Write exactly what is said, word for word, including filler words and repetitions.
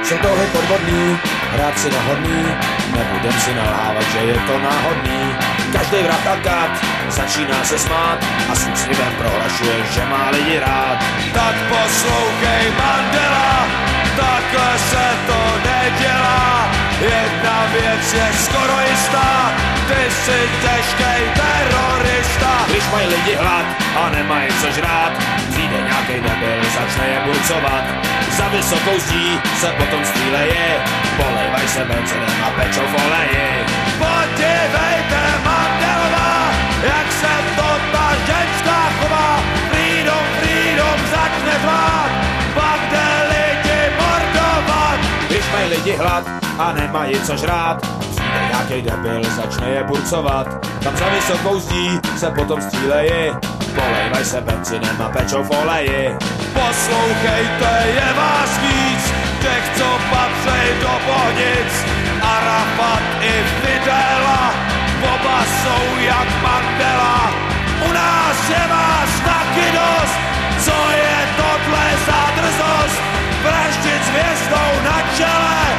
Jsou touhy podvodný, hrát si nehodný, nebudem si nalhávat, že je to náhodný. Každý vrah a kat začíná se smát a s úsměvem prohlašuje, že má lidi rád. Tak poslouchej Mandela, takhle se to nedělá. Jedna věc je skoro jistá, ty jsi těžkej terorista. Když mají lidi hlad a nemají co žrát, přijde nějakej debil, začne je burcovat. Za vysokou zdí se potom střílejí, polejvaj se benzinem a pečou v oleji. Podívejte Mandelová, jak se to ta ženská chová. Freedom, freedom začne zvát, pak jde lidi mordovat. Když mají lidi hlad a nemají co žrát, přijde nějakej debil, začne je burcovat. Tam za vysokou zdí se potom střílejí, polejvaj se benzinem a pečou v oleji. Poslouchejte, je vás víc, těch, co patří do pohnic. Arafat i Fidela, oba jsou jak Mandela. U nás je vás taky dost, co je tohle za drzost? Vraždit s hvězdou na čele,